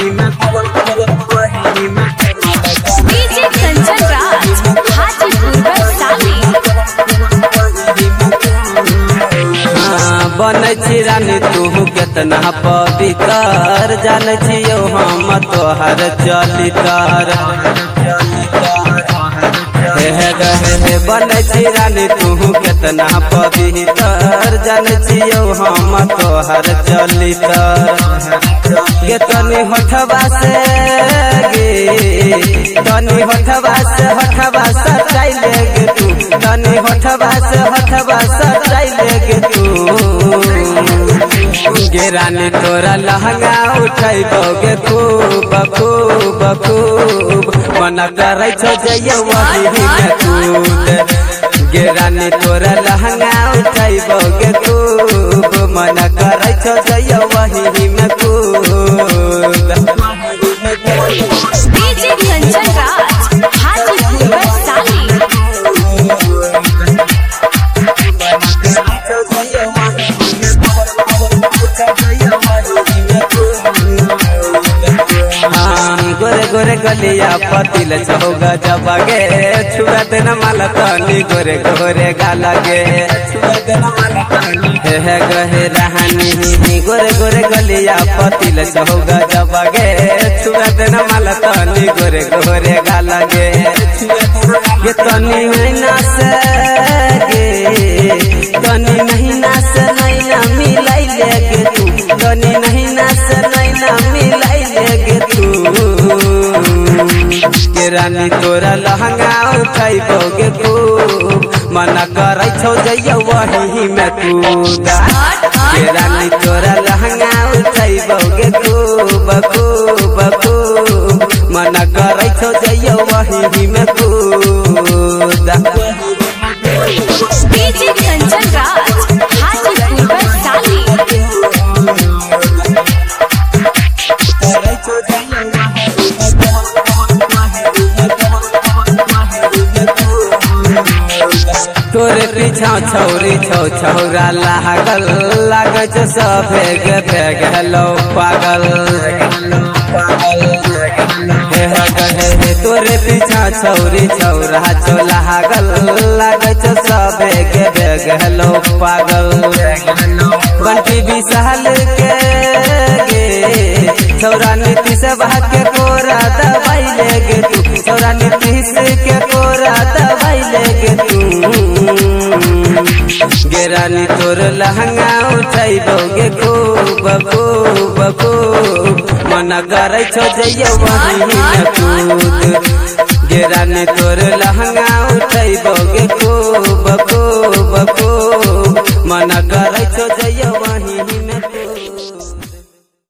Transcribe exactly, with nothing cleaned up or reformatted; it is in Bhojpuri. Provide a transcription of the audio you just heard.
वही में वही में डीजे कंचन राज हाजीपुर वैशाली। बन छी रानी तू कितना पवित्र जान छियो हम तोहर चलितर बन छी रानी तू कितना पवित्र जान छियो हम तोहर चलितर गे तनी होठवा से गे तनी होठवा से होठवा सटाई गे तू तनी होठवा से होठवा सटाई गे तू गे रानी तोरा लहंगा उठैबोगे खूब खूब खूब मन करे छो जइयो वही में कूद गे रानी तोरा लहंगा उठैबोगे खूब मन करे छो जइयो वही में कूद। डीजे कंचन राज हाजीपुर वैशाली। गोरे गोरे गलिया पतिल चौगा जबागे छुआ देना माला तनी गोरे गोरे गाला गे हे गहे रहानी गोरे गोरे गलिया पतिल चौगा जबागे छुआ देना माला तनी गोरे गोरे गाला गे ये तनी महीना से गे तनी महीना से नैना मिलाई लेगे तू तनी महीना से नैना मिलाई लेगे तू के रानी तोरा लहंगा उठैबोगे खूब मन करे छो जइयो वही में कूदा के रानी तोरा लहंगा उठैबोगे खूब खूब खूब मन करे छो जइयो वही में कूदा। डीजे कंचन राज हाजीपुर वैशाली। तोरे पीछा छौरी छौ छौरा लागल लागे छ सभे गे भेगलो पागल तोरे पीछा छौरी छौरा छौ लागल लागे छ सभे गे भेगलो पागल बंटी विशाल के गे छौरा नीतीश के कोरा दवाई लेगे तू छौरा नीतीश के कोरा दवाई लेगे तू गे रानी तोर लहंगा उठैबोगे खूब खूब खूब मन करे छो जइयो वही में कूद गे रानी तोर लहंगा उठैबोगे खूब खूब खूब मन करे छो जइयो वही